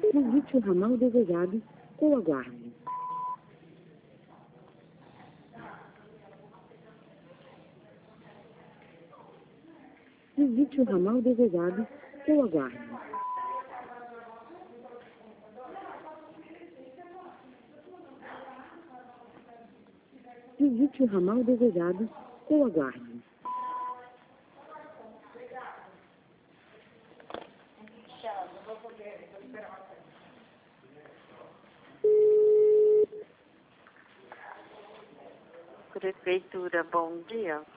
Visite o ramal desejado ou aguarde. Visite o ramal desejado ou aguarde. Visite o ramal desejado ou aguarde. Prefeitura, bom dia.